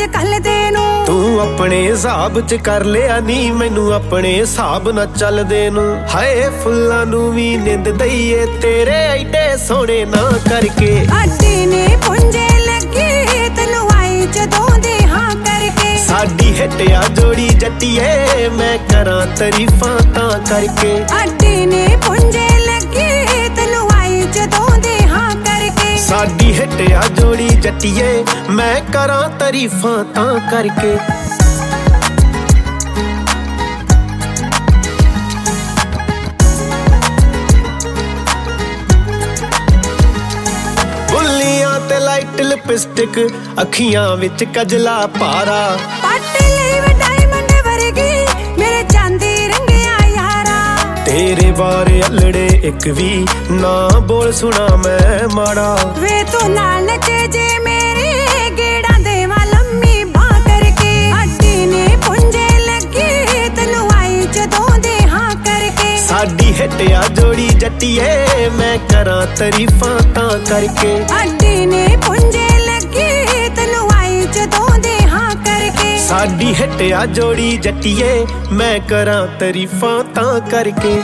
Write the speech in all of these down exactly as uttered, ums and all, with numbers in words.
च कलदे नू। तू अपने हिसाब च कर लिया नी मैनू अपने हिसाब ना चलदे नू। हाय फुल्लां नू वी निंद दईए तेरे एडे सोहणे ना करके। अड्डी ने पुंजे लगे तैनू आई जदों दे हां करके। साडी हिटिया जोड़ी जट्टिए मैं करां तारीफां तां करके। अड्डी ने पुंजे लगे तैनू आई जदों दे हां करके। साडी हिटिया जोड़ी जट्टिए मैं करां तारीफां तां करके। लाइट लिपस्टिक अखियां विच कजला पारा। पट लई वे डायमंड वर्गी मेरे चांदी रंगिया यारा। तेरे बारे अल्लड़े एक भी ना बोल सुना मैं माड़ा। वे तू नाल नचे जे मेरे गेड़ा देवा लम्मी बां करके। अड्डी ने पुंजे लगे तैनू आई जदों दे हां करके। साडी हिटिया जोड़ी जट्टिए मैं करां तारीफां तां करके। अड्डी ने पुंजे लगे तैनू आई जदों दे हां करके। साडी हिटिया जोड़ी जट्टिए मैं करां तारीफां तां करके।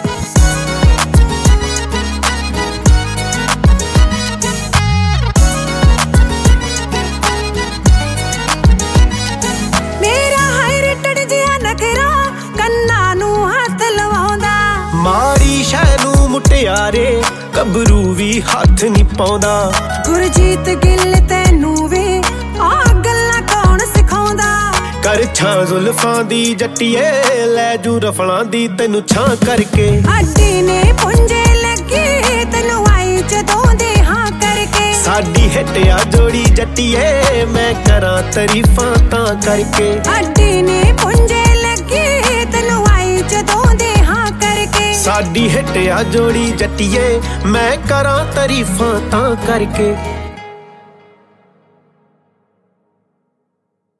मेरा हाय रिटड़ जिया नखरा कन्ना नू हथ लवाउंदा। मारी शैनू मुटियारे कबरू भी हाथ नहीं पाउंदा। गुरजीत गिल तैनू वे आ गल्लां कौन सिखाउंदा। कर छां जुल्फां दी जट्टिए लै जू रफलां दी तैनू छां करके। अड्डी ने पुंजे लगे तैनू आई जदों दे हां करके। साडी हिटिया जोड़ी जट्टिए मैं करां तारीफां तां करके। अड्डी ने पुंजे लगे तैनू आई जदों दे हां करके। साडी हिटिया जोड़ी जट्टिए मैं करां तारीफां तां करके।